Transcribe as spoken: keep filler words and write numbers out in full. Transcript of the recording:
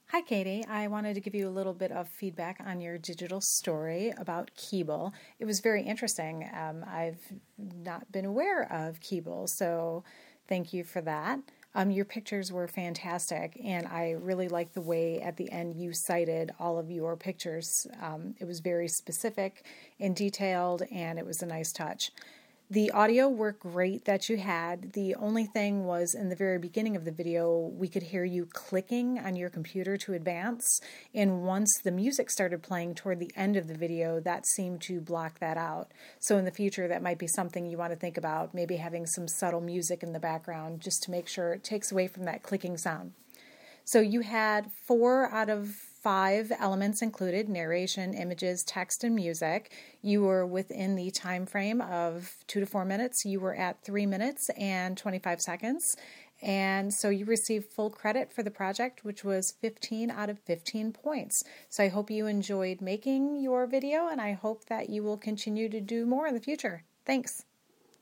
Hi, Katie. I wanted to give you a little bit of feedback on your digital story about Keeble. It was very interesting. Um, I've not been aware of Keeble, so thank you for that. Um, your pictures were fantastic, and I really liked the way at the end you cited all of your pictures. Um, it was very specific and detailed, and it was a nice touch. The audio worked great that you had. The only thing was in the very beginning of the video, we could hear you clicking on your computer to advance. And once the music started playing toward the end of the video, that seemed to block that out. So in the future, that might be something you want to think about, maybe having some subtle music in the background just to make sure it takes away from that clicking sound. So you had four out of five elements included: narration, images, text, and music. You were within the time frame of two to four minutes. You were at three minutes and twenty-five seconds. And so you received full credit for the project, which was fifteen out of fifteen points. So I hope you enjoyed making your video, and I hope that you will continue to do more in the future. Thanks.